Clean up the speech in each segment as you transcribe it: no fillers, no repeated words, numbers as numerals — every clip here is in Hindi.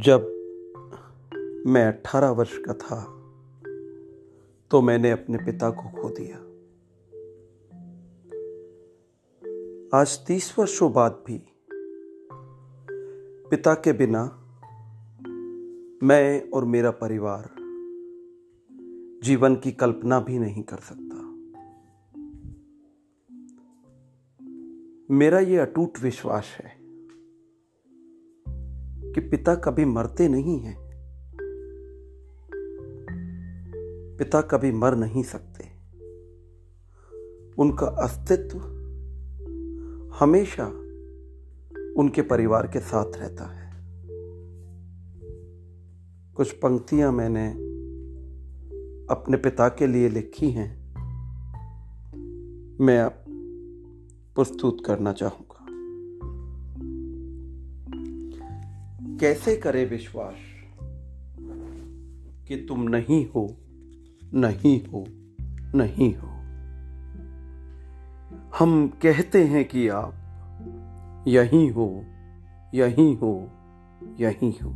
जब मैं 18 वर्ष का था तो मैंने अपने पिता को खो दिया। आज 30 वर्षों बाद भी पिता के बिना मैं और मेरा परिवार जीवन की कल्पना भी नहीं कर सकता। मेरा ये अटूट विश्वास है कि पिता कभी मरते नहीं हैं। पिता कभी मर नहीं सकते। उनका अस्तित्व हमेशा उनके परिवार के साथ रहता है। कुछ पंक्तियां मैंने अपने पिता के लिए लिखी हैं, मैं अब प्रस्तुत करना चाहूंगा। कैसे करे विश्वास कि तुम नहीं हो, नहीं हो, नहीं हो। हम कहते हैं कि आप यहीं हो, यहीं हो, यहीं हो।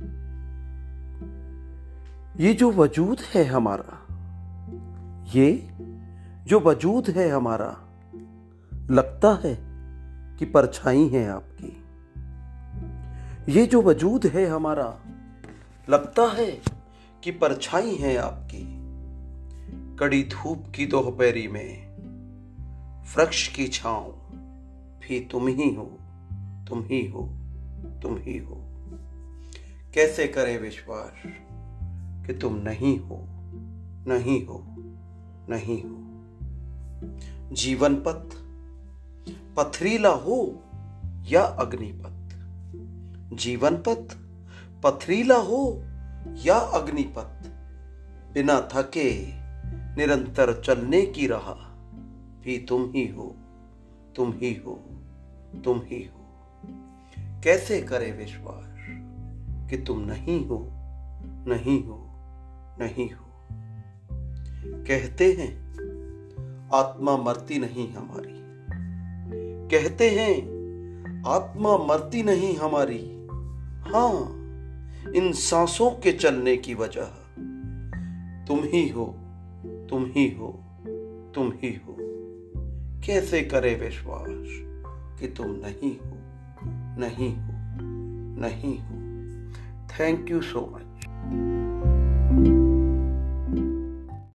ये जो वजूद है हमारा, ये जो वजूद है हमारा, लगता है कि परछाई है आपकी। ये जो वजूद है हमारा, लगता है कि परछाई है आपकी। कड़ी धूप की दोपहरी में वृक्ष की छांव भी तुम ही हो, तुम ही हो, तुम ही हो। कैसे करे विश्वास कि तुम नहीं हो, नहीं हो, नहीं हो। जीवन पथ पथरीला हो या अग्निपथ, जीवन पथ पथरीला हो या अग्निपथ, बिना थके निरंतर चलने की राह भी तुम ही हो, तुम ही हो, तुम ही हो। कैसे करे विश्वास कि तुम नहीं हो, नहीं हो, नहीं हो। कहते हैं आत्मा मरती नहीं हमारी, कहते हैं आत्मा मरती नहीं हमारी। हाँ, इन सांसों के चलने की वजह तुम ही हो, तुम ही हो, तुम ही हो। कैसे करे विश्वास कि तुम नहीं हो, नहीं हो, नहीं हो। Thank you so much.